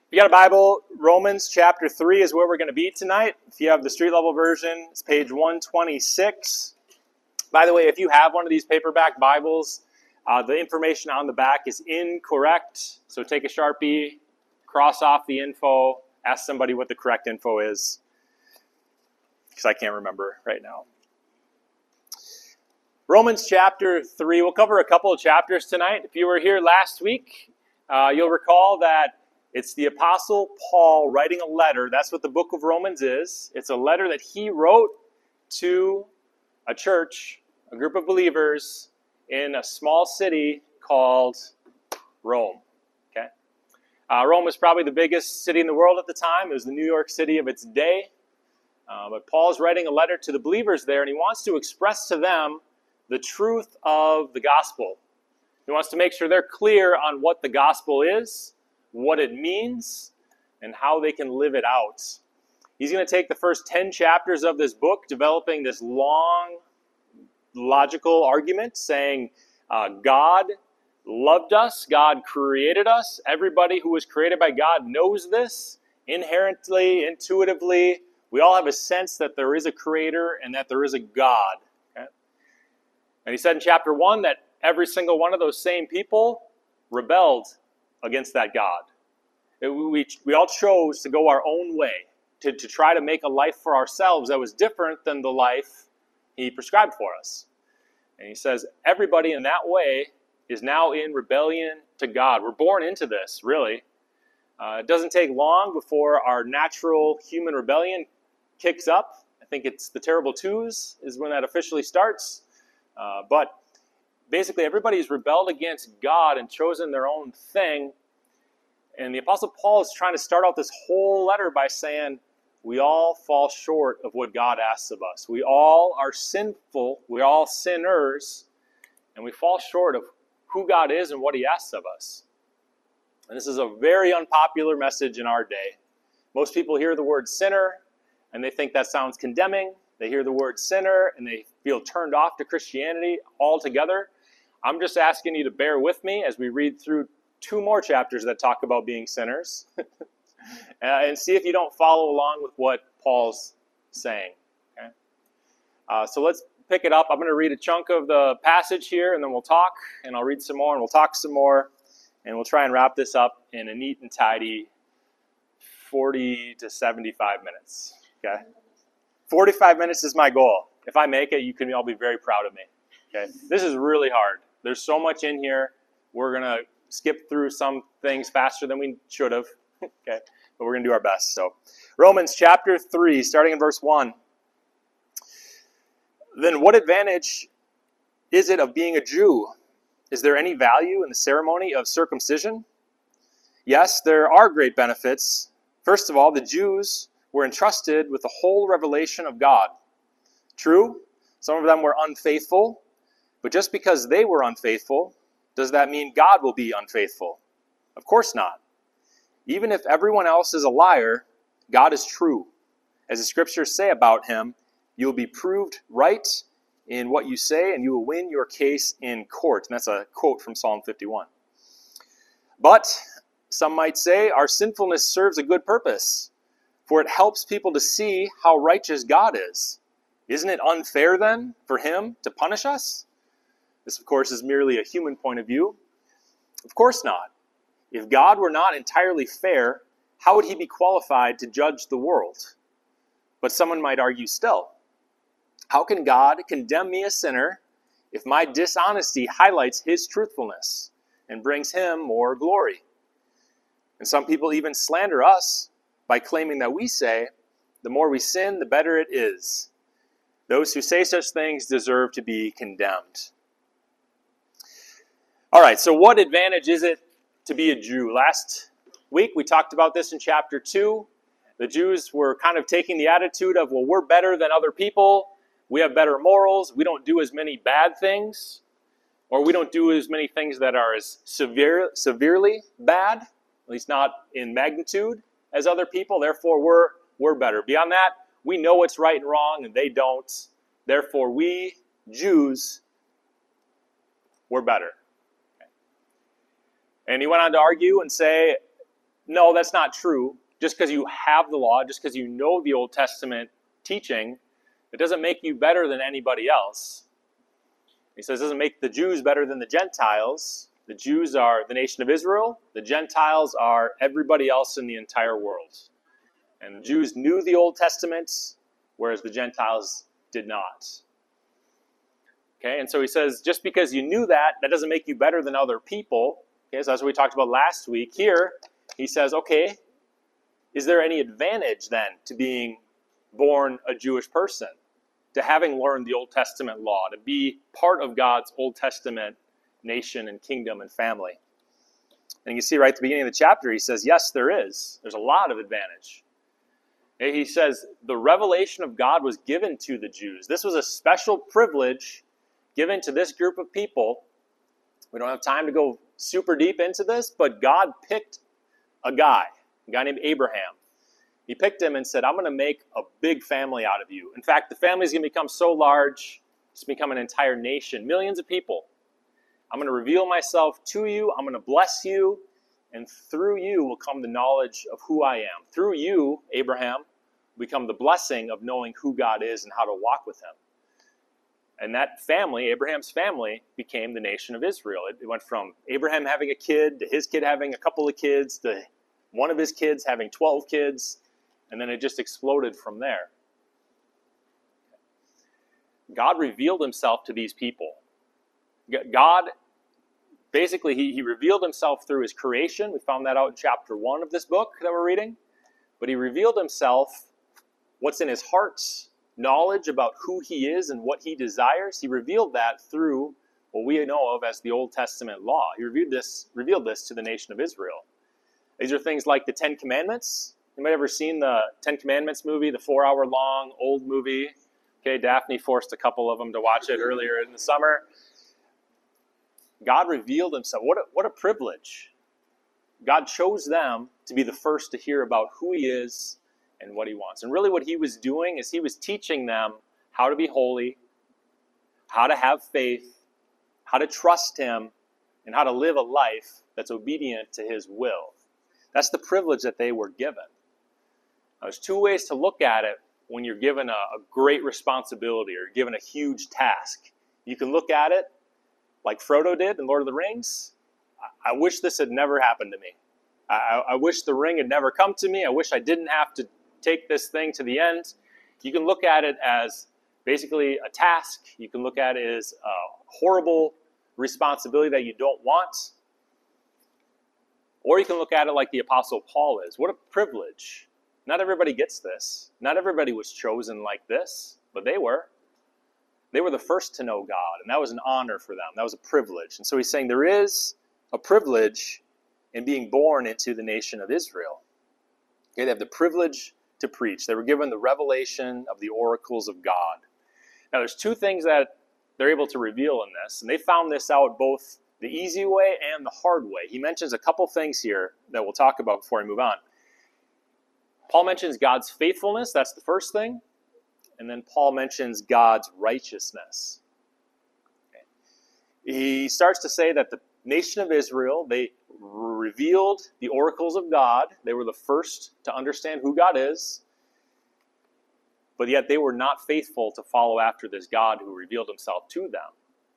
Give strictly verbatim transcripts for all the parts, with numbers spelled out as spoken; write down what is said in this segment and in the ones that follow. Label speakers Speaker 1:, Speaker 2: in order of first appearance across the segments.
Speaker 1: If you got a Bible, Romans chapter three is where we're going to be tonight. If you have the street level version, it's page one twenty-six. By the way, if you have one of these paperback Bibles, uh, the information on the back is incorrect. So take a Sharpie, cross off the info, ask somebody what the correct info is, because I can't remember right now. Romans chapter three, we'll cover a couple of chapters tonight. If you were here last week, uh, you'll recall that it's the Apostle Paul writing a letter. That's what the book of Romans is. It's a letter that he wrote to a church, a group of believers in a small city called Rome. Okay, uh, Rome was probably the biggest city in the world at the time. It was the New York City of its day. Uh, but Paul's writing a letter to the believers there, and he wants to express to them the truth of the gospel. He wants to make sure they're clear on what the gospel is, what it means, and how they can live it out. He's going to take the first ten chapters of this book, developing this long, logical argument, saying uh, God loved us, God created us. Everybody who was created by God knows this inherently, intuitively. We all have a sense that there is a creator and that there is a God. Okay? And he said in chapter one that every single one of those same people rebelled against that God. It, we, we all chose to go our own way, to, to try to make a life for ourselves that was different than the life he prescribed for us. And he says everybody in that way is now in rebellion to God. We're born into this, really. Uh, it doesn't take long before our natural human rebellion kicks up. I think it's the terrible twos is when that officially starts. Uh, but basically, everybody's rebelled against God and chosen their own thing. And the Apostle Paul is trying to start out this whole letter by saying, we all fall short of what God asks of us. We all are sinful. We're all sinners. And we fall short of who God is and what he asks of us. And this is a very unpopular message in our day. Most people hear the word sinner, and they think that sounds condemning. They hear the word sinner, and they feel turned off to Christianity altogether. I'm just asking you to bear with me as we read through two more chapters that talk about being sinners and see if you don't follow along with what Paul's saying. Okay? Uh, so let's pick it up. I'm going to read a chunk of the passage here, and then we'll talk, and I'll read some more, and we'll talk some more, and we'll try and wrap this up in a neat and tidy forty to seventy-five minutes. Okay? forty-five minutes is my goal. If I make it, you can all be very proud of me. Okay? This is really hard. There's so much in here. We're going to skip through some things faster than we should have. Okay? But we're going to do our best. So, Romans chapter three, starting in verse one. Then what advantage is it of being a Jew? Is there any value in the ceremony of circumcision? Yes, there are great benefits. First of all, the Jews were entrusted with the whole revelation of God. True, some of them were unfaithful, but just because they were unfaithful, does that mean God will be unfaithful? Of course not. Even if everyone else is a liar, God is true. As the scriptures say about him, you will be proved right in what you say, and you will win your case in court. And that's a quote from Psalm fifty-one. But some might say our sinfulness serves a good purpose, for it helps people to see how righteous God is. Isn't it unfair then for him to punish us? This, of course, is merely a human point of view. Of course not. If God were not entirely fair, how would he be qualified to judge the world? But someone might argue still, how can God condemn me, a sinner, if my dishonesty highlights his truthfulness and brings him more glory? And some people even slander us by claiming that we say, the more we sin, the better it is. Those who say such things deserve to be condemned. All right, so what advantage is it to be a Jew? Last week we talked about this in chapter two. The Jews were kind of taking the attitude of, well, we're better than other people. We have better morals. We don't do as many bad things. Or we don't do as many things that are as severe, severely bad, at least not in magnitude, as other people. Therefore, we're, we're better. Beyond that, we know what's right and wrong, and they don't. Therefore, we, Jews, we're better. And he went on to argue and say no, that's not true. Just because you have the law, just because you know the Old Testament teaching, it doesn't make you better than anybody else. He says it doesn't make the Jews better than the Gentiles. The Jews are the nation of Israel. The Gentiles are everybody else in the entire world. And the Jews knew the Old Testament, whereas the Gentiles did not. Okay, and so he says, just because you knew that, that doesn't make you better than other people. Okay, so that's what we talked about last week. Here, he says, okay, is there any advantage then to being born a Jewish person? To having learned the Old Testament law, to be part of God's Old Testament nation and kingdom and family? And you see right at the beginning of the chapter, he says, yes, there is. There's a lot of advantage. He says the revelation of God was given to the Jews. This was a special privilege given to this group of people. We don't have time to go super deep into this, but God picked a guy, a guy named Abraham. He picked him and said, I'm going to make a big family out of you. In fact, the family is going to become so large, it's become an entire nation, millions of people. I'm going to reveal myself to you. I'm going to bless you. And through you will come the knowledge of who I am. Through you, Abraham, will become the blessing of knowing who God is and how to walk with him. And that family, Abraham's family, became the nation of Israel. It went from Abraham having a kid to his kid having a couple of kids to one of his kids having twelve kids. And then it just exploded from there. God revealed himself to these people. God, basically, he, he revealed himself through his creation. We found that out in chapter one of this book that we're reading. But he revealed himself, what's in his heart's knowledge about who he is and what he desires. He revealed that through what we know of as the Old Testament law. He revealed this, revealed this to the nation of Israel. These are things like the Ten Commandments. You might have ever seen the Ten Commandments movie, the four-hour-long old movie. Okay, Daphne forced a couple of them to watch it earlier in the summer. God revealed himself. What a, what a privilege. God chose them to be the first to hear about who he is and what he wants. And really what he was doing is he was teaching them how to be holy, how to have faith, how to trust him, and how to live a life that's obedient to his will. That's the privilege that they were given. Now, there's two ways to look at it when you're given a, a great responsibility or given a huge task. You can look at it like Frodo did in Lord of the Rings. I, I wish this had never happened to me. I, I wish the ring had never come to me. I wish I didn't have to take this thing to the end. You can look at it as basically a task. You can look at it as a horrible responsibility that you don't want. Or you can look at it like the Apostle Paul is. What a privilege. Not everybody gets this. Not everybody was chosen like this, but they were. They were the first to know God, and that was an honor for them. That was a privilege. And so he's saying there is a privilege in being born into the nation of Israel. Okay, they have the privilege to preach. They were given the revelation of the oracles of God. Now, there's two things that they're able to reveal in this, and they found this out both the easy way and the hard way. He mentions a couple things here that we'll talk about before we move on. Paul mentions God's faithfulness. That's the first thing. And then Paul mentions God's righteousness. Okay. He starts to say that the nation of Israel, they revealed the oracles of God. They were the first to understand who God is. But yet they were not faithful to follow after this God who revealed himself to them.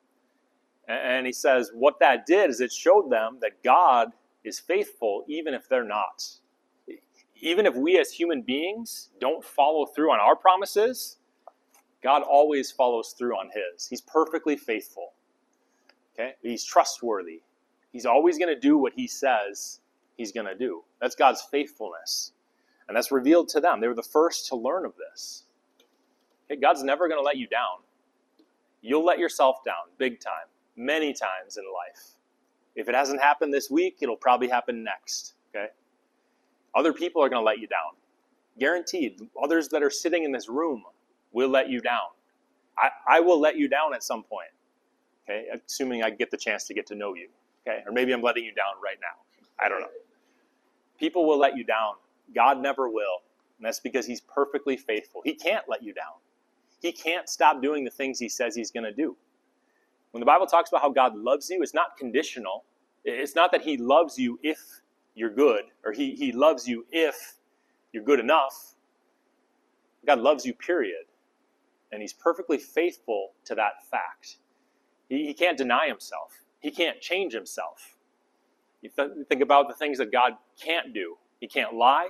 Speaker 1: And he says what that did is it showed them that God is faithful even if they're not. Even if we as human beings don't follow through on our promises, God always follows through on his. He's perfectly faithful. Okay? He's trustworthy. He's always going to do what he says he's going to do. That's God's faithfulness. And that's revealed to them. They were the first to learn of this. Okay? God's never going to let you down. You'll let yourself down big time, many times in life. If it hasn't happened this week, it'll probably happen next. Okay? Other people are going to let you down. Guaranteed. Others that are sitting in this room will let you down. I, I will let you down at some point. Okay? Assuming I get the chance to get to know you. Okay? Or maybe I'm letting you down right now. I don't know. People will let you down. God never will. And that's because he's perfectly faithful. He can't let you down. He can't stop doing the things he says he's going to do. When the Bible talks about how God loves you, it's not conditional. It's not that he loves you if you're good, or he, he loves you if you're good enough. God loves you, period. And he's perfectly faithful to that fact. He, he can't deny himself. He can't change himself. You th- think about the things that God can't do. He can't lie.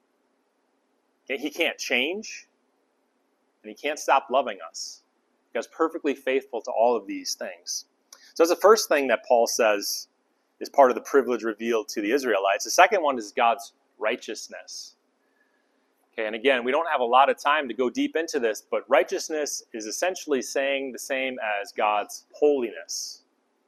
Speaker 1: Okay? He can't change. And he can't stop loving us. God's perfectly faithful to all of these things. So that's the first thing that Paul says is part of the privilege revealed to the Israelites. The second one is God's righteousness. Okay, and again, we don't have a lot of time to go deep into this, but righteousness is essentially saying the same as God's holiness.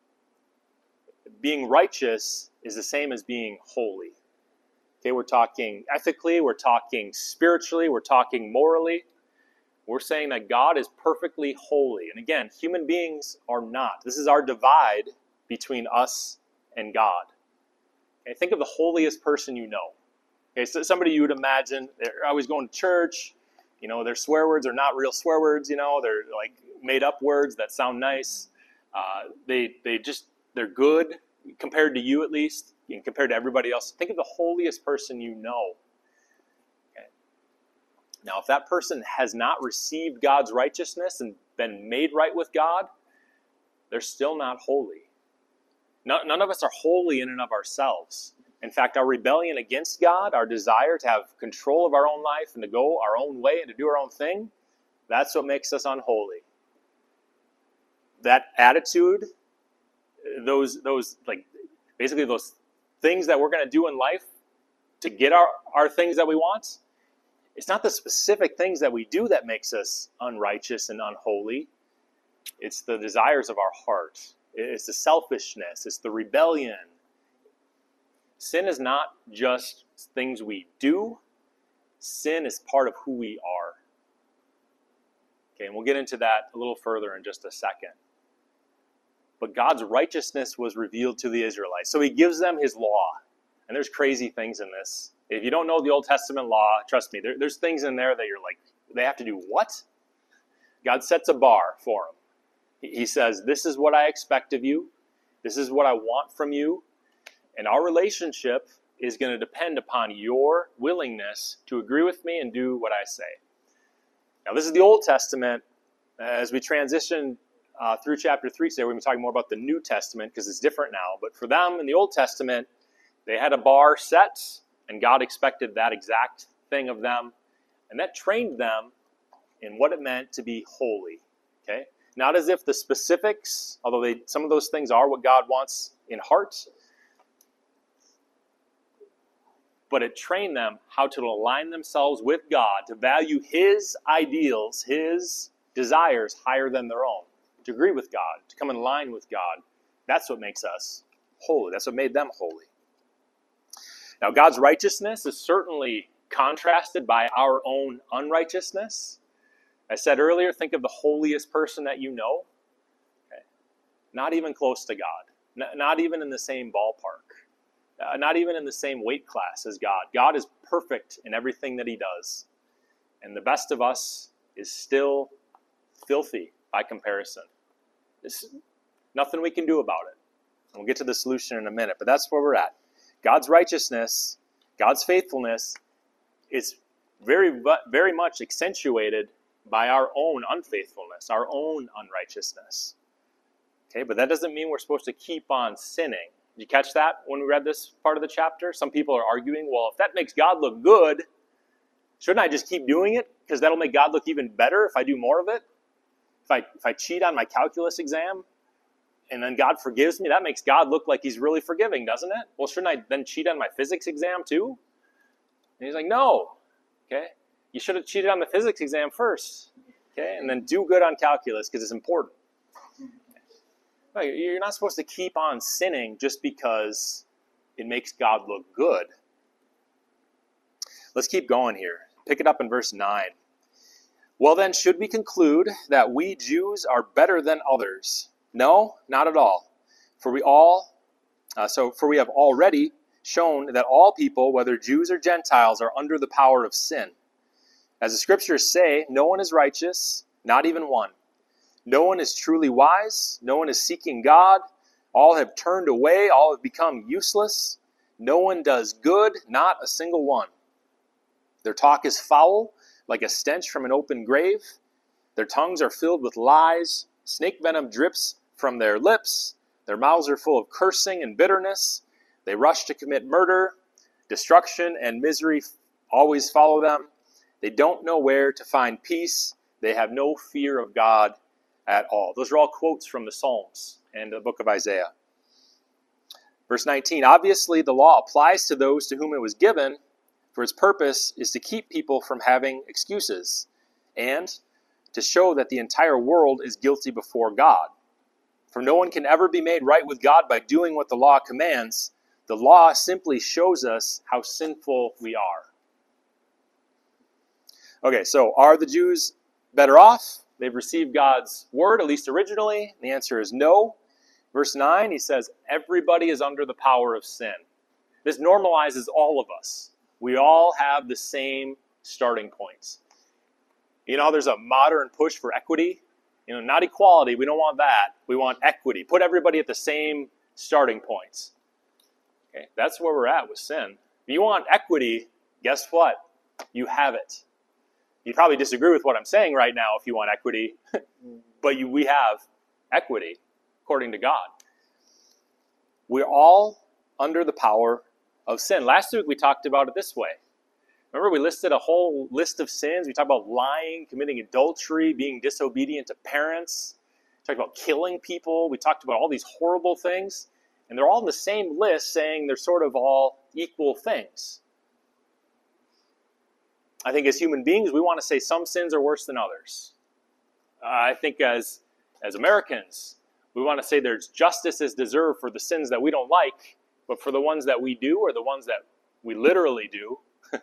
Speaker 1: Being righteous is the same as being holy. Okay, we're talking ethically, we're talking spiritually, we're talking morally. We're saying that God is perfectly holy. And again, human beings are not. This is our divide between us and God. Okay, think of the holiest person you know. Okay, so somebody you would imagine, they're always going to church, you know, their swear words are not real swear words, you know, they're like made up words that sound nice. Uh, they they just, they're good compared to you at least, and compared to everybody else. Think of the holiest person you know. Okay. Now, if that person has not received God's righteousness and been made right with God, they're still not holy. No, none of us are holy in and of ourselves. In fact, our rebellion against God, our desire to have control of our own life and to go our own way and to do our own thing, that's what makes us unholy. That attitude, those, those like, basically those things that we're going to do in life to get our, our things that we want, it's not the specific things that we do that makes us unrighteous and unholy. It's the desires of our heart. It's the selfishness. It's the rebellion. Sin is not just things we do. Sin is part of who we are. Okay, and we'll get into that a little further in just a second. But God's righteousness was revealed to the Israelites. So he gives them his law. And there's crazy things in this. If you don't know the Old Testament law, trust me, there, there's things in there that you're like, they have to do what? God sets a bar for them. He, he says, this is what I expect of you. This is what I want from you. And our relationship is going to depend upon your willingness to agree with me and do what I say. Now, this is the Old Testament. As we transition uh, through chapter three today, we're going to be talking more about the New Testament because it's different now. But for them in the Old Testament, they had a bar set, and God expected that exact thing of them. And that trained them in what it meant to be holy. Okay? Not as if the specifics, although they, some of those things are what God wants in heart, but it trained them how to align themselves with God, to value his ideals, his desires higher than their own, to agree with God, to come in line with God. That's what makes us holy. That's what made them holy. Now, God's righteousness is certainly contrasted by our own unrighteousness. I said earlier, think of the holiest person that you know. Okay. Not even close to God. N- not even in the same ballpark. Uh, not even in the same weight class as God. God is perfect in everything that he does. And the best of us is still filthy by comparison. There's nothing we can do about it. And we'll get to the solution in a minute, but that's where we're at. God's righteousness, God's faithfulness is very, very much accentuated by our own unfaithfulness, our own unrighteousness. Okay, but that doesn't mean we're supposed to keep on sinning. Did you catch that when we read this part of the chapter? Some people are arguing, well, if that makes God look good, shouldn't I just keep doing it? Because that'll make God look even better if I do more of it. If I if I cheat on my calculus exam and then God forgives me, that makes God look like he's really forgiving, doesn't it? Well, shouldn't I then cheat on my physics exam too? And he's like, no. Okay? You should have cheated on the physics exam first. Okay? And then do good on calculus because it's important. You're not supposed to keep on sinning just because it makes God look good. Let's keep going here. Pick it up in verse nine. Well then, should we conclude that we Jews are better than others? No, not at all. For we all, uh, so for we have already shown that all people, whether Jews or Gentiles, are under the power of sin. As the scriptures say, no one is righteous, not even one. No one is truly wise. No one is seeking God. All have turned away. All have become useless. No one does good, not a single one. Their talk is foul, like a stench from an open grave. Their tongues are filled with lies. Snake venom drips from their lips. Their mouths are full of cursing and bitterness. They rush to commit murder. Destruction and misery always follow them. They don't know where to find peace. They have no fear of God at all. Those are all quotes from the Psalms and the book of Isaiah. Verse nineteen, obviously the law applies to those to whom it was given, for its purpose is to keep people from having excuses and to show that the entire world is guilty before God. For no one can ever be made right with God by doing what the law commands. The law simply shows us how sinful we are. Okay, so are the Jews better off? They've received God's word, at least originally. The answer is no. Verse nine, he says, everybody is under the power of sin. This normalizes all of us. We all have the same starting points. You know, there's a modern push for equity. You know, not equality. We don't want that. We want equity. Put everybody at the same starting points. Okay, that's where we're at with sin. If you want equity, guess what? You have it. You probably disagree with what I'm saying right now if you want equity, but you, we have equity according to God. We're all under the power of sin. Last week we talked about it this way. Remember, we listed a whole list of sins. We talked about lying, committing adultery, being disobedient to parents. We talked about killing people. We talked about all these horrible things. And they're all in the same list saying they're sort of all equal things. I think as human beings, we want to say some sins are worse than others. Uh, I think as, as Americans, we want to say there's justice is deserved for the sins that we don't like, but for the ones that we do or the ones that we literally do,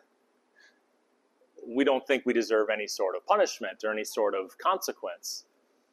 Speaker 1: we don't think we deserve any sort of punishment or any sort of consequence.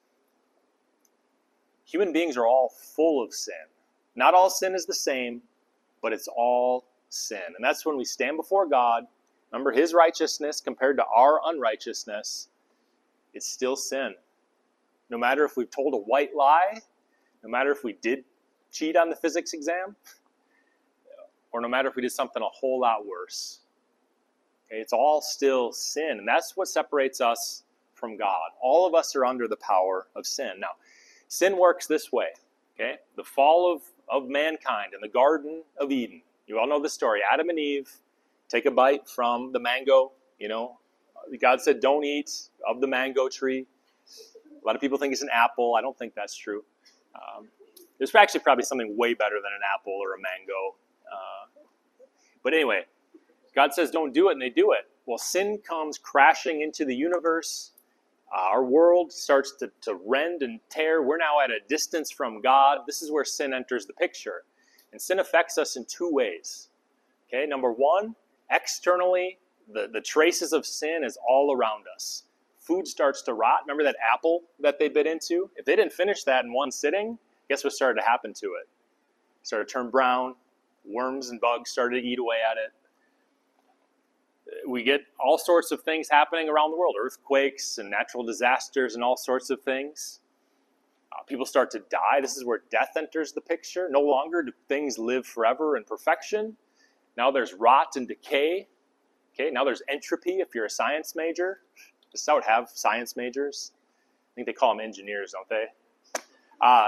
Speaker 1: Human beings are all full of sin. Not all sin is the same, but it's all sin. And that's when we stand before God. Remember, his righteousness compared to our unrighteousness, it's still sin. No matter if we've told a white lie, no matter if we did cheat on the physics exam, or no matter if we did something a whole lot worse. Okay, it's all still sin, and that's what separates us from God. All of us are under the power of sin. Now, sin works this way. Okay, the fall of, of mankind in the Garden of Eden. You all know the story. Adam and Eve take a bite from the mango. You know, God said, don't eat of the mango tree. A lot of people think it's an apple. I don't think that's true. Um, there's actually probably something way better than an apple or a mango. Uh, but anyway, God says don't do it, and they do it. Well, sin comes crashing into the universe. Uh, our world starts to, to rend and tear. We're now at a distance from God. This is where sin enters the picture. And sin affects us in two ways. Okay, number one, externally, the, the traces of sin is all around us. Food starts to rot. Remember that apple that they bit into? If they didn't finish that in one sitting, guess what started to happen to it? It started to turn brown. Worms and bugs started to eat away at it. We get all sorts of things happening around the world. Earthquakes and natural disasters and all sorts of things. Uh, people start to die. This is where death enters the picture. No longer do things live forever in perfection. Now there's rot and decay. Okay, now there's entropy if you're a science major. This is how it have science majors. I think they call them engineers, don't they? Uh,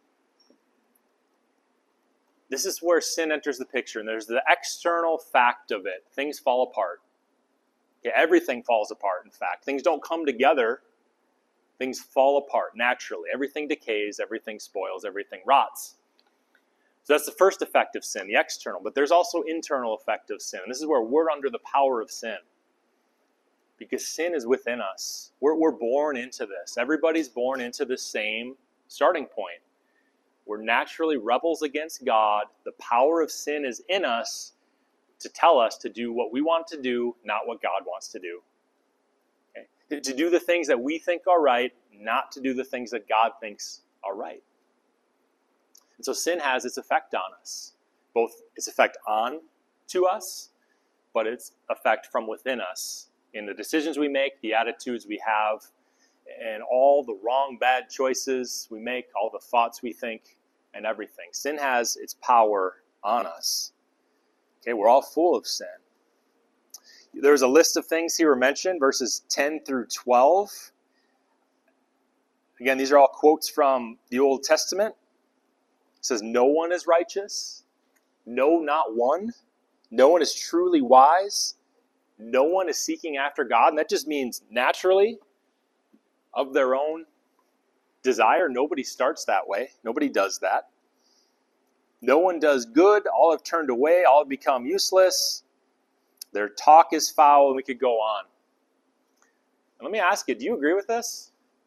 Speaker 1: this is where sin enters the picture, and there's the external fact of it. Things fall apart. Okay, everything falls apart, in fact. Things don't come together. Things fall apart naturally. Everything decays, everything spoils, everything rots. So that's the first effect of sin, the external. But there's also internal effect of sin. And this is where we're under the power of sin. Because sin is within us. We're, we're born into this. Everybody's born into the same starting point. We're naturally rebels against God. The power of sin is in us to tell us to do what we want to do, not what God wants to do. Okay? To, to do the things that we think are right, not to do the things that God thinks are right. And so sin has its effect on us. Both its effect on to us, but its effect from within us. In the decisions we make, the attitudes we have, and all the wrong, bad choices we make, all the thoughts we think, and everything. Sin has its power on us. Okay, we're all full of sin. There's a list of things here mentioned, verses ten through twelve. Again, these are all quotes from the Old Testament. It says, no one is righteous. No, not one. No one is truly wise. No one is seeking after God. And that just means naturally, of their own desire. Nobody starts that way. Nobody does that. No one does good. All have turned away. All have become useless. Their talk is foul, and we could go on. And let me ask you, do you agree with this?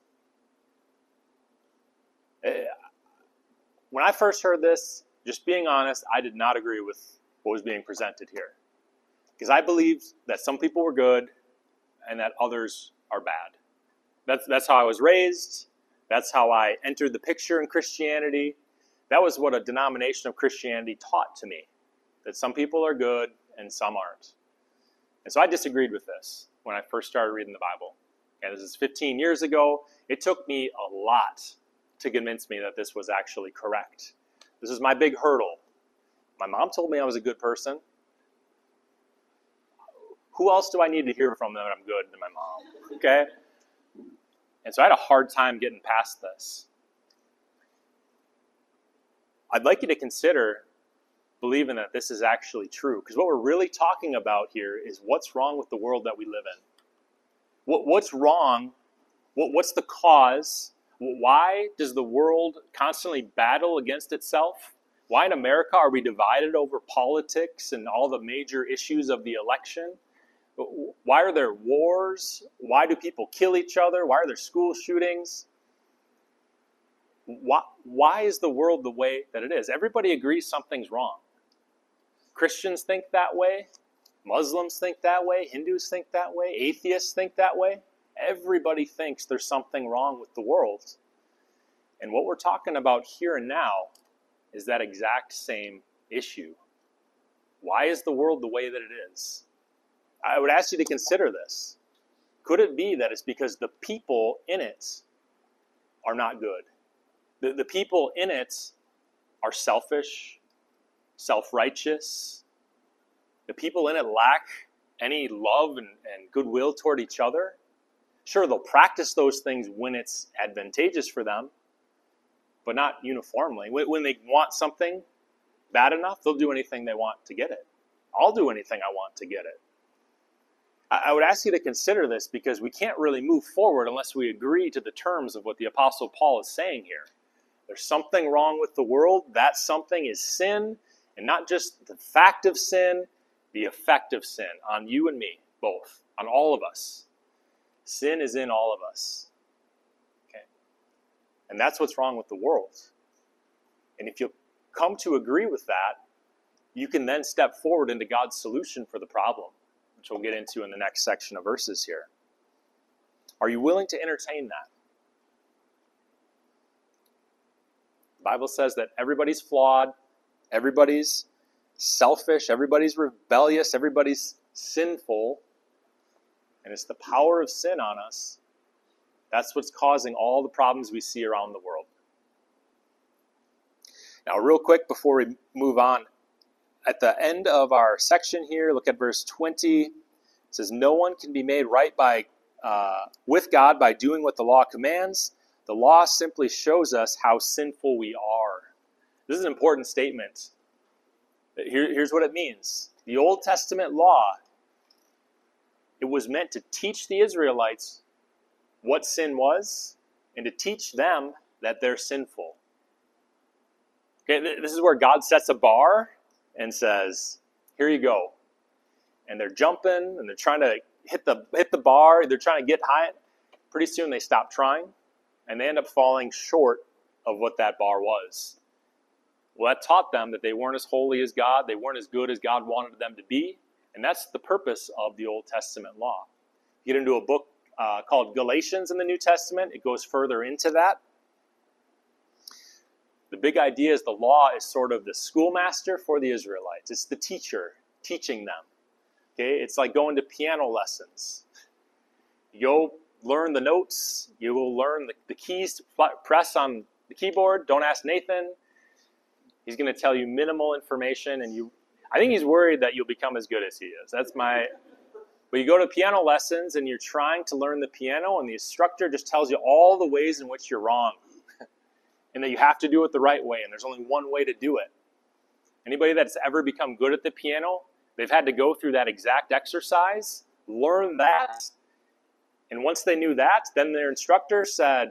Speaker 1: When I first heard this, just being honest, I did not agree with what was being presented here. Because I believed that some people were good and that others are bad. That's, that's how I was raised. That's how I entered the picture in Christianity. That was what a denomination of Christianity taught to me. That some people are good and some aren't. And so I disagreed with this when I first started reading the Bible. And this is fifteen years ago. It took me a lot to convince me that this was actually correct. This is my big hurdle. My mom told me I was a good person. Who else do I need to hear from that I'm good than my mom? Okay? And so I had a hard time getting past this. I'd like you to consider believing that this is actually true. Because what we're really talking about here is what's wrong with the world that we live in. What, what's wrong? What, what's the cause? Why does the world constantly battle against itself? Why in America are we divided over politics and all the major issues of the election? Why are there wars? Why do people kill each other? Why are there school shootings? Why, why is the world the way that it is? Everybody agrees something's wrong. Christians think that way. Muslims think that way. Hindus think that way. Atheists think that way. Everybody thinks there's something wrong with the world. And what we're talking about here and now is that exact same issue. Why is the world the way that it is? I would ask you to consider this. Could it be that it's because the people in it are not good? The, the people in it are selfish, self-righteous. The people in it lack any love and, and goodwill toward each other. Sure, they'll practice those things when it's advantageous for them, but not uniformly. When, when they want something bad enough, they'll do anything they want to get it. I'll do anything I want to get it. I, I would ask you to consider this because we can't really move forward unless we agree to the terms of what the Apostle Paul is saying here. There's something wrong with the world. That something is sin, and not just the fact of sin, the effect of sin on you and me, both, on all of us. Sin is in all of us. Okay? And that's what's wrong with the world. And if you come to agree with that, you can then step forward into God's solution for the problem, which we'll get into in the next section of verses here. Are you willing to entertain that? The Bible says that everybody's flawed, everybody's selfish, everybody's rebellious, everybody's sinful. And it's the power of sin on us. That's what's causing all the problems we see around the world. Now, real quick before we move on, at the end of our section here, look at verse twenty. It says, no one can be made right by uh, with God by doing what the law commands. The law simply shows us how sinful we are. This is an important statement. Here, here's what it means. The Old Testament law, it was meant to teach the Israelites what sin was and to teach them that they're sinful. Okay, this is where God sets a bar and says, here you go. And they're jumping and they're trying to hit the hit the bar. They're trying to get high. Pretty soon they stop trying and they end up falling short of what that bar was. Well, that taught them that they weren't as holy as God. They weren't as good as God wanted them to be. And that's the purpose of the Old Testament law. You get into a book uh, called Galatians in the New Testament. It goes further into that. The big idea is the law is sort of the schoolmaster for the Israelites. It's the teacher teaching them. Okay, it's like going to piano lessons. You go learn the notes. You will learn the, the keys to press on the keyboard. Don't ask Nathan. He's going to tell you minimal information, and you. I think he's worried that you'll become as good as he is. That's my... But you go to piano lessons and you're trying to learn the piano and the instructor just tells you all the ways in which you're wrong and that you have to do it the right way and there's only one way to do it. Anybody that's ever become good at the piano, they've had to go through that exact exercise, learn that, and once they knew that, then their instructor said,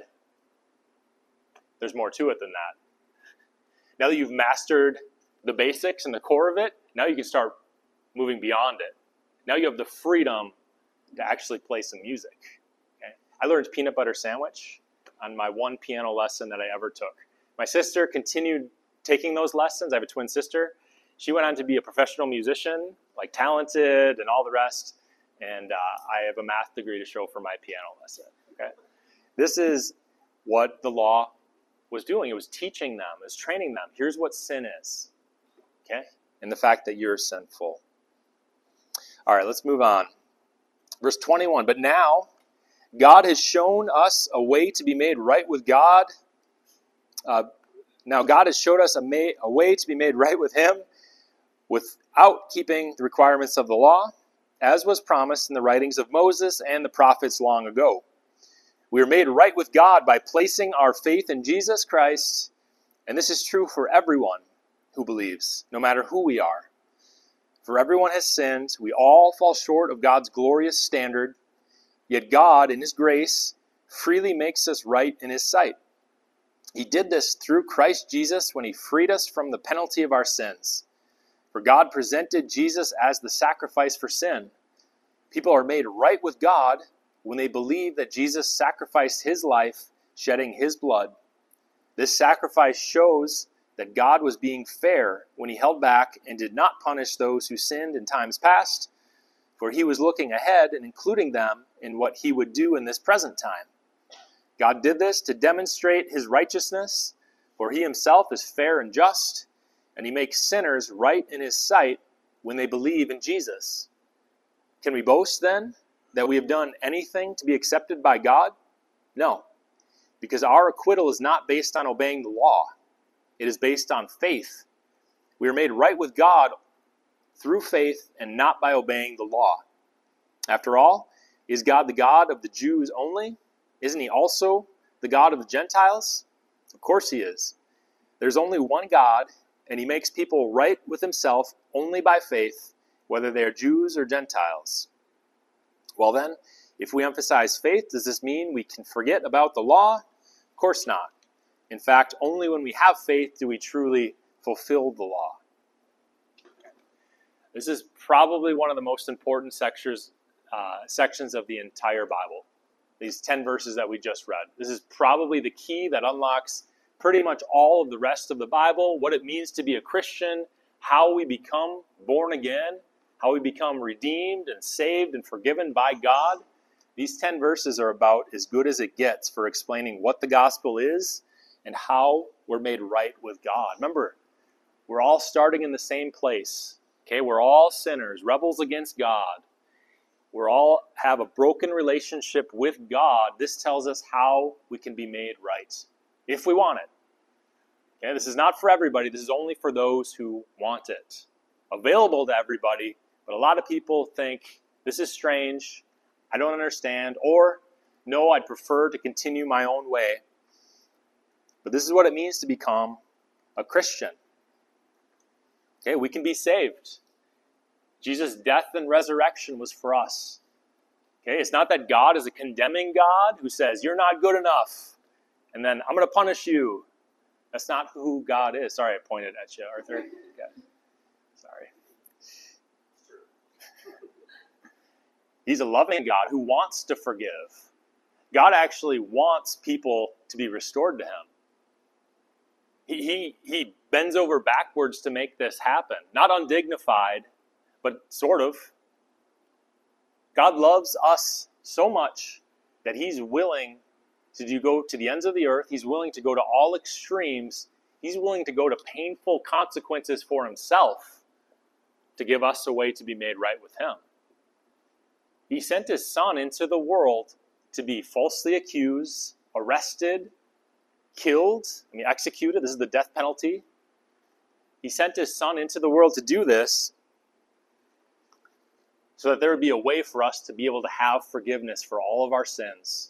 Speaker 1: there's more to it than that. Now that you've mastered the basics and the core of it, now you can start moving beyond it. Now you have the freedom to actually play some music. Okay? I learned peanut butter sandwich on my one piano lesson that I ever took. My sister continued taking those lessons. I have a twin sister. She went on to be a professional musician, like talented and all the rest. And uh, I have a math degree to show for my piano lesson. Okay? This is what the law was doing. It was teaching them. It was training them. Here's what sin is. Okay? And the fact that you're sinful. All right, let's move on. Verse twenty-one, but now God has shown us a way to be made right with God. Uh, now God has showed us a, ma- a way to be made right with him without keeping the requirements of the law, as was promised in the writings of Moses and the prophets long ago. We are made right with God by placing our faith in Jesus Christ, and this is true for everyone who believes, no matter who we are. For everyone has sinned, we all fall short of God's glorious standard, yet God, in his grace, freely makes us right in his sight. He did this through Christ Jesus when he freed us from the penalty of our sins. For God presented Jesus as the sacrifice for sin. People are made right with God when they believe that Jesus sacrificed his life, shedding his blood. This sacrifice shows that God was being fair when he held back and did not punish those who sinned in times past, for he was looking ahead and including them in what he would do in this present time. God did this to demonstrate his righteousness, for he himself is fair and just, and he makes sinners right in his sight when they believe in Jesus. Can we boast then that we have done anything to be accepted by God? No, because our acquittal is not based on obeying the law. It is based on faith. We are made right with God through faith and not by obeying the law. After all, is God the God of the Jews only? Isn't he also the God of the Gentiles? Of course he is. There's only one God, and he makes people right with himself only by faith, whether they are Jews or Gentiles. Well then, if we emphasize faith, does this mean we can forget about the law? Of course not. In fact, only when we have faith do we truly fulfill the law. This is probably one of the most important sections, uh, sections of the entire Bible. These ten verses that we just read. This is probably the key that unlocks pretty much all of the rest of the Bible, what it means to be a Christian, how we become born again, how we become redeemed and saved and forgiven by God. These ten verses are about as good as it gets for explaining what the gospel is and how we're made right with God. Remember, we're all starting in the same place. Okay, we're all sinners, rebels against God. We all have a broken relationship with God. This tells us how we can be made right, if we want it. Okay, this is not for everybody. This is only for those who want it. Available to everybody, but a lot of people think, this is strange, I don't understand, or, no, I'd prefer to continue my own way. But this is what it means to become a Christian. Okay, we can be saved. Jesus' death and resurrection was for us. Okay, it's not that God is a condemning God who says, you're not good enough, and then I'm going to punish you. That's not who God is. Sorry, I pointed at you, Arthur. Okay. Sorry. He's a loving God who wants to forgive. God actually wants people to be restored to him. He, he, he bends over backwards to make this happen. Not undignified, but sort of. God loves us so much that he's willing to do, go to the ends of the earth. He's willing to go to all extremes. He's willing to go to painful consequences for himself to give us a way to be made right with him. He sent his son into the world to be falsely accused, arrested, killed, I mean executed. This is the death penalty. He sent his Son into the world to do this so that there would be a way for us to be able to have forgiveness for all of our sins.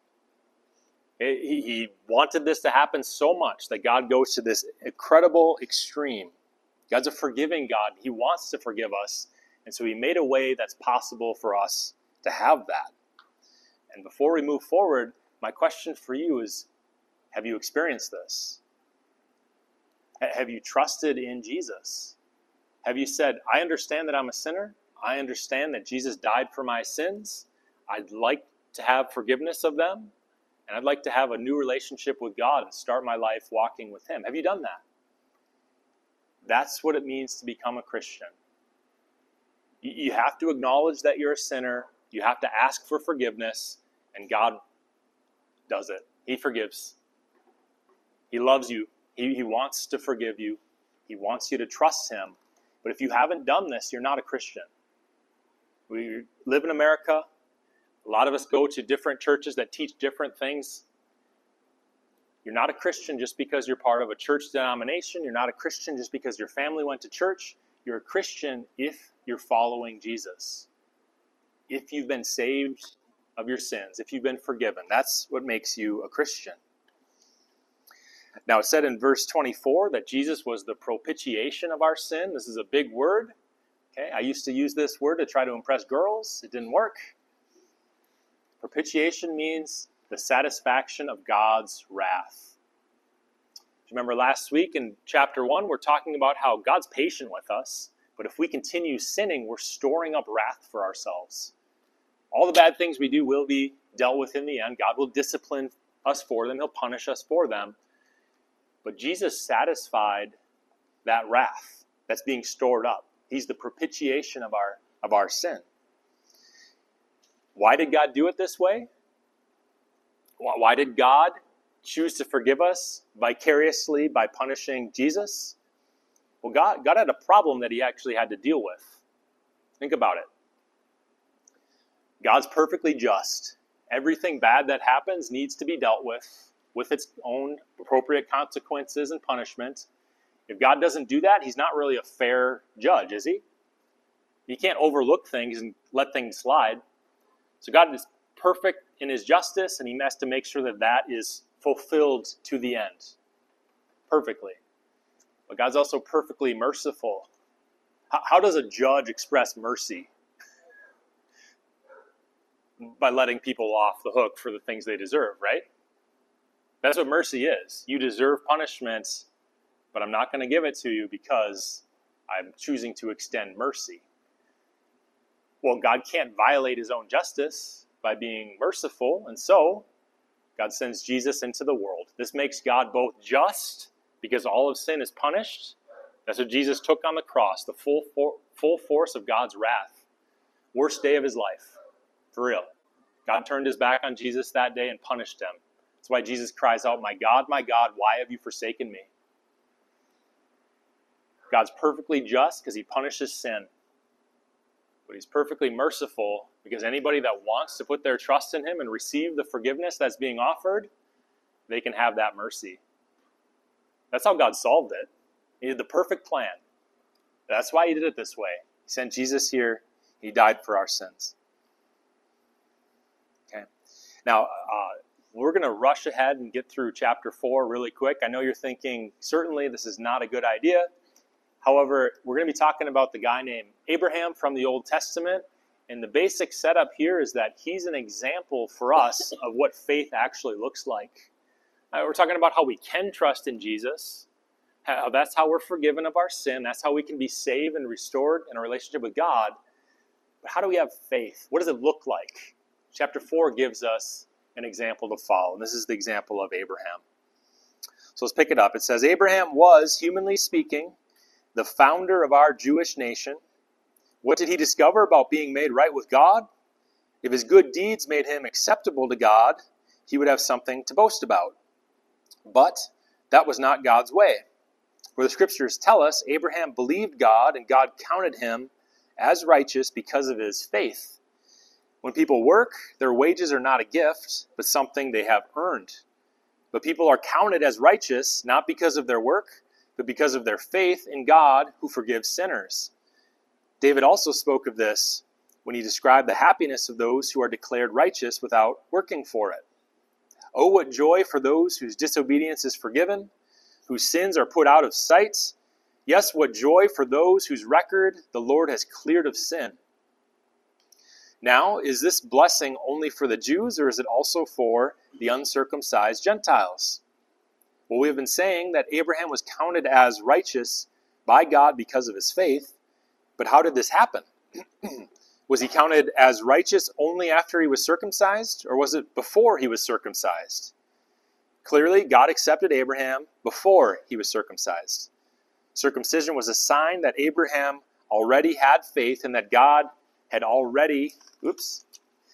Speaker 1: He wanted this to happen so much that God goes to this incredible extreme. God's a forgiving God. He wants to forgive us. And so he made a way that's possible for us to have that. And before we move forward, my question for you is, have you experienced this? Have you trusted in Jesus? Have you said, I understand that I'm a sinner. I understand that Jesus died for my sins. I'd like to have forgiveness of them. And I'd like to have a new relationship with God and start my life walking with him. Have you done that? That's what it means to become a Christian. You have to acknowledge that you're a sinner. You have to ask for forgiveness. And God does it. He forgives. He loves you. He, he wants to forgive you. He wants you to trust him. But if you haven't done this, you're not a Christian. We live in America. A lot of us go to different churches that teach different things. You're not a Christian just because you're part of a church denomination. You're not a Christian just because your family went to church. You're a Christian if you're following Jesus. If you've been saved of your sins, if you've been forgiven, that's what makes you a Christian. Now, it said in verse twenty-four that Jesus was the propitiation of our sin. This is a big word. Okay, I used to use this word to try to impress girls. It didn't work. Propitiation means the satisfaction of God's wrath. Remember last week in chapter one, we're talking about how God's patient with us, but if we continue sinning, we're storing up wrath for ourselves. All the bad things we do will be dealt with in the end. God will discipline us for them. He'll punish us for them. But Jesus satisfied that wrath that's being stored up. He's the propitiation of our, of our sin. Why did God do it this way? Why did God choose to forgive us vicariously by punishing Jesus? Well, God, God had a problem that he actually had to deal with. Think about it. God's perfectly just. Everything bad that happens needs to be dealt with, with its own appropriate consequences and punishment. If God doesn't do that, he's not really a fair judge, is he? He can't overlook things and let things slide. So God is perfect in his justice, and he has to make sure that that is fulfilled to the end. Perfectly. But God's also perfectly merciful. How, how does a judge express mercy? By letting people off the hook for the things they deserve, right? That's what mercy is. You deserve punishment, but I'm not going to give it to you because I'm choosing to extend mercy. Well, God can't violate his own justice by being merciful, and so God sends Jesus into the world. This makes God both just, because all of sin is punished. That's what Jesus took on the cross, the full for, full force of God's wrath. Worst day of his life, for real. God turned his back on Jesus that day and punished him. That's why Jesus cries out, "My God, my God, why have you forsaken me?" God's perfectly just because he punishes sin. But he's perfectly merciful because anybody that wants to put their trust in him and receive the forgiveness that's being offered, they can have that mercy. That's how God solved it. He did the perfect plan. That's why he did it this way. He sent Jesus here. He died for our sins. Okay. Now, uh, we're going to rush ahead and get through chapter four really quick. I know you're thinking, certainly this is not a good idea. However, we're going to be talking about the guy named Abraham from the Old Testament. And the basic setup here is that he's an example for us of what faith actually looks like. Uh, we're talking about how we can trust in Jesus. How that's how we're forgiven of our sin. That's how we can be saved and restored in a relationship with God. But how do we have faith? What does it look like? Chapter four gives us an example to follow. And this is the example of Abraham. So let's pick it up. It says, Abraham was, humanly speaking, the founder of our Jewish nation. What did he discover about being made right with God? If his good deeds made him acceptable to God, he would have something to boast about. But that was not God's way. For the scriptures tell us, Abraham believed God, and God counted him as righteous because of his faith. When people work, their wages are not a gift, but something they have earned. But people are counted as righteous, not because of their work, but because of their faith in God who forgives sinners. David also spoke of this when he described the happiness of those who are declared righteous without working for it. Oh, what joy for those whose disobedience is forgiven, whose sins are put out of sight. Yes, what joy for those whose record the Lord has cleared of sin. Now, is this blessing only for the Jews, or is it also for the uncircumcised Gentiles? Well, we have been saying that Abraham was counted as righteous by God because of his faith, but how did this happen? Was he counted as righteous only after he was circumcised, or was it before he was circumcised? Clearly, God accepted Abraham before he was circumcised. Circumcision was a sign that Abraham already had faith and that God had already, oops,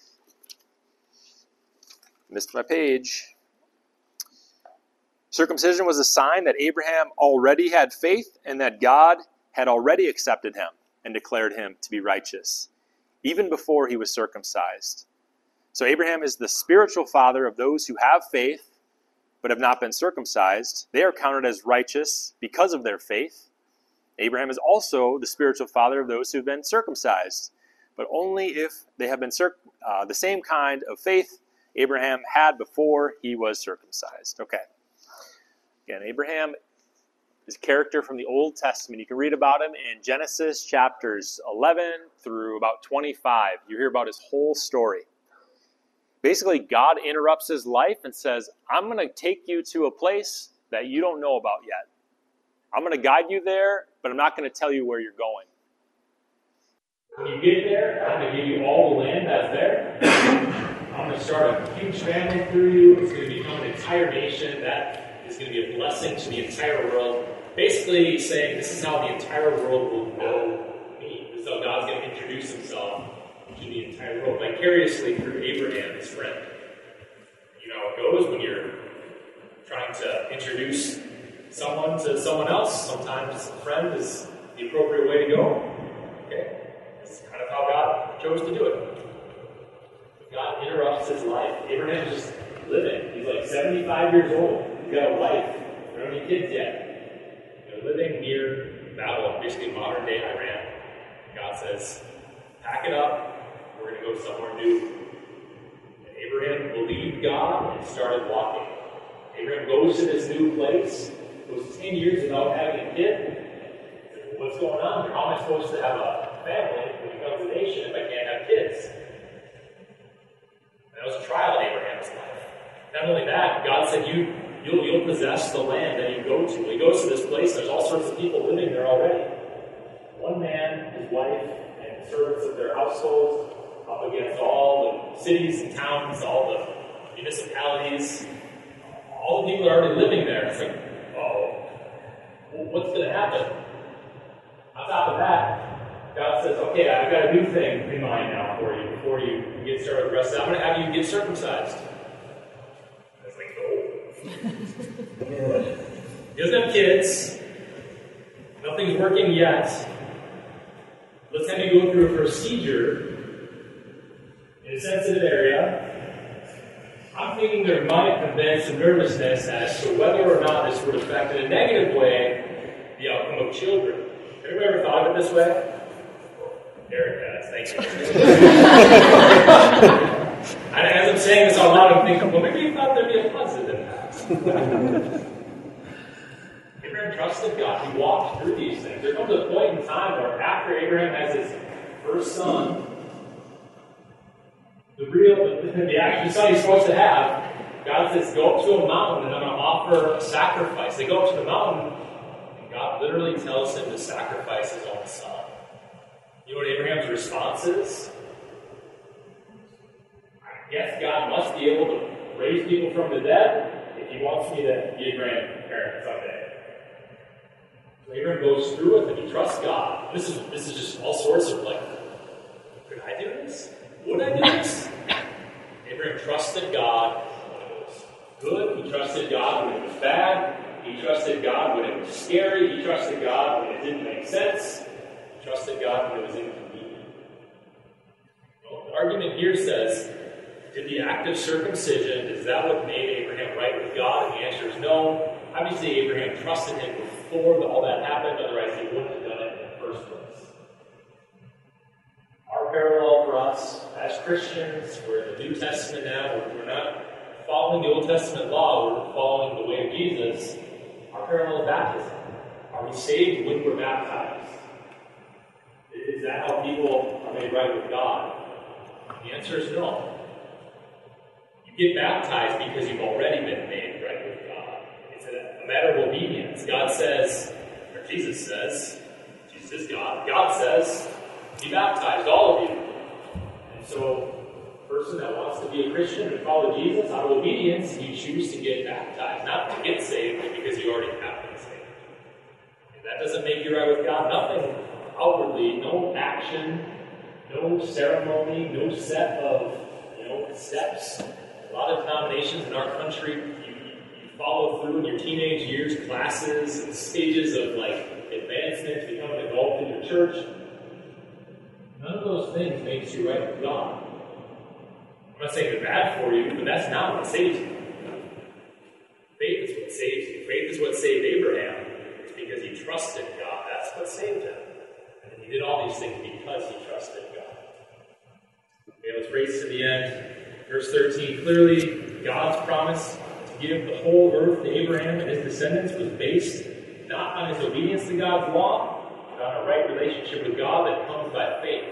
Speaker 1: missed my page. Circumcision was a sign that Abraham already had faith and that God had already accepted him and declared him to be righteous, even before he was circumcised. So Abraham is the spiritual father of those who have faith but have not been circumcised. They are counted as righteous because of their faith. Abraham is also the spiritual father of those who have been circumcised, but only if they have been circ- uh, the same kind of faith Abraham had before he was circumcised. Okay. Again, Abraham is a character from the Old Testament. You can read about him in Genesis chapters eleven through about twenty-five. You hear about his whole story. Basically, God interrupts his life and says, I'm going to take you to a place that you don't know about yet. I'm going to guide you there, but I'm not going to tell you where you're going.
Speaker 2: When you get there, I'm going to give you all the land that's there. I'm going to start a huge family through you. It's going to become an entire nation that is going to be a blessing to the entire world. Basically saying this is how the entire world will know me. This is how God's going to introduce himself to the entire world, vicariously through Abraham, his friend. You know how it goes when you're trying to introduce someone to someone else. Sometimes a friend is the appropriate way to go. Okay? This is kind of how God chose to do it. God interrupts his life. Abraham is just living. He's like seventy-five years old. He's got a wife. They don't have any kids yet. They're living near Babylon, basically modern day Iran. God says, pack it up. We're going to go somewhere new. And Abraham believed God and started walking. Abraham goes to this new place, goes ten years without having a kid. What's going on here? How am I supposed to have a family when it becomes a nation if I can't have kids? That was a trial in Abraham's life. Not only that, God said, you, you'll, you'll possess the land that you go to. When he goes to this place, there's all sorts of people living there already. One man, his wife, and servants of their household, up against all the cities and towns, all the municipalities, all the people that are already living there. It's like, oh, well, what's going to happen? On top of that, God says, okay, I've got a new thing in mind now for you before you get started with the rest of it. I'm going to have you get circumcised. I was like, oh. He doesn't have kids. Nothing's working yet. Let's have you go through a procedure in a sensitive area. I'm thinking there might have been some nervousness as to whether or not this would affect in a negative way the outcome of children. Have you ever thought of it this way? Eric has, thank you. And as I'm saying this out loud, I'm thinking, well, maybe you thought there'd be a positive impact. Abraham trusted God. He walked through these things. There comes a point in time where after Abraham has his first son, the real, the, the actual son he's supposed to have, God says, go up to a mountain and I'm going to offer a sacrifice. They go up to the mountain, and God literally tells him to sacrifice his own son. You know what Abraham's response is? I guess God must be able to raise people from the dead if he wants me to be a grandparent someday. So Abraham goes through it and he trusts God. This is this is just all sorts of like, could I do this? Would I do this? Abraham trusted God when it was good. He trusted God when it was bad. He trusted God when it was scary. He trusted God when it didn't make sense. He trusted God when it was inconvenient. Well, the argument here says, did the act of circumcision, is that what made Abraham right with God? And the answer is no. Obviously, Abraham trusted him before all that happened, otherwise he wouldn't have done it in the first place. Our parallel for us as Christians, we're in the New Testament now, we're, we're not following the Old Testament law, we're following the way of Jesus. Our parallel is baptism. Are we saved when we're baptized? Is that how people are made right with God? The answer is no. You get baptized because you've already been made right with God. It's a, a matter of obedience. God says, or Jesus says, Jesus is God, God says, be baptized, all of you. And so, a person that wants to be a Christian and follow Jesus, out of obedience, you choose to get baptized. Not to get saved, but because you already have been saved. And that doesn't make you right with God. Nothing outwardly, no action, no ceremony, no set of, you know, steps. A lot of denominations in our country, you, you follow through in your teenage years, classes and stages of like advancement to become an adult in your church. None of those things makes you right with God. I'm not saying they're bad for you, but that's not what saves you. Faith is what saves you. Faith is what saved Abraham. It's because he trusted God. That's what saved him. And he did all these things because he trusted God. Okay, let's race to the end. Verse thirteen, clearly God's promise to give the whole earth to Abraham and his descendants was based not on his obedience to God's law, but on a right relationship with God that comes by faith.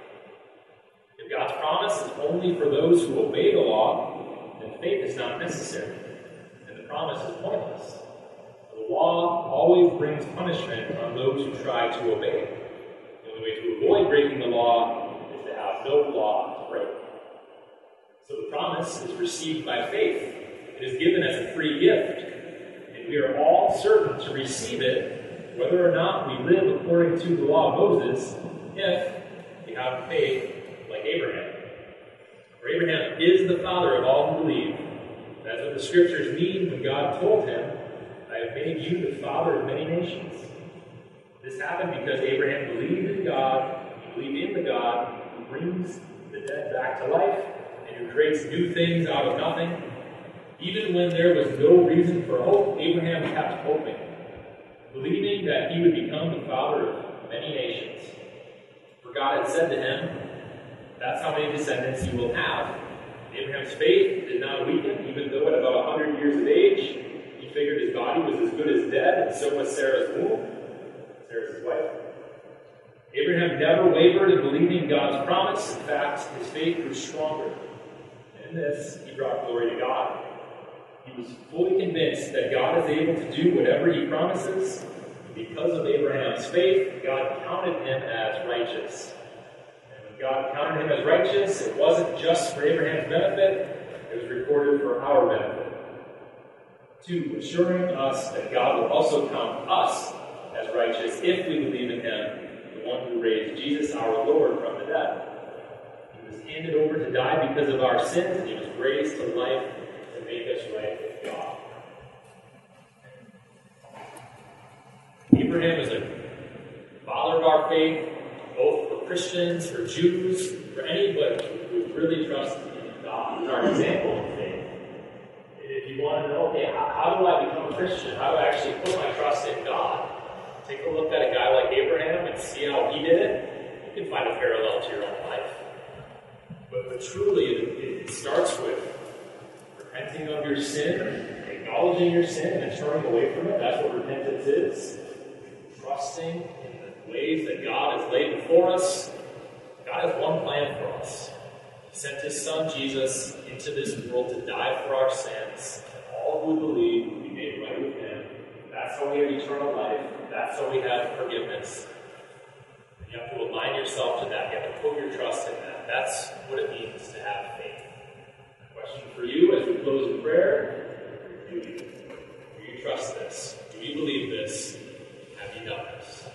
Speaker 2: If God's promise is only for those who obey the law, then faith is not necessary, and the promise is pointless. The law always brings punishment on those who try to obey. The only way to avoid breaking the law is to have no law to break. So the promise is received by faith. It is given as a free gift, and we are all certain to receive it, whether or not we live according to the law of Moses, if we have faith like Abraham. For Abraham is the father of all who believe. That's what the scriptures mean when God told him, I have made you the father of many nations. This happened because Abraham believed in God, he believed in the God who brings the dead back to life, and who creates new things out of nothing. Even when there was no reason for hope, Abraham kept hoping, believing that he would become the father of many nations. For God had said to him, that's how many descendants you will have. Abraham's faith did not weaken, even though at about one hundred years of age, he figured his body was as good as dead, and so was Sarah's womb. Sarah's his wife. Abraham never wavered in believing God's promise. In fact, his faith grew stronger. And in this, he brought glory to God. He was fully convinced that God is able to do whatever he promises. Because of Abraham's faith, God counted him as righteous. And when God counted him as righteous, it wasn't just for Abraham's benefit, it was recorded for our benefit. Two, assuring us that God will also count us as righteous if we believe in him, the one who raised Jesus our Lord from the dead. He was handed over to die because of our sins, and he was raised to life to make us right with God. Abraham is a father of our faith, both for Christians, for Jews, for anybody who really trusts in God. He's our example of faith. If you want to know, okay, how, how do I become a Christian? How do I actually put my trust in God? Take a look at a guy like Abraham and see how he did it. You can find a parallel to your own life. But, but truly, it, it starts with repenting of your sin, acknowledging your sin, and turning away from it. That's what repentance is. Trusting in the ways that God has laid before us. God has one plan for us. He sent his son Jesus into this world to die for our sins. All who believe will be made right with him. That's how we have eternal life. That's how we have forgiveness. You have to align yourself to that. You have to put your trust in that. That's what it means to have faith. Question for you as we close in prayer. Do you, do you trust this? Do you believe this? Have you done this?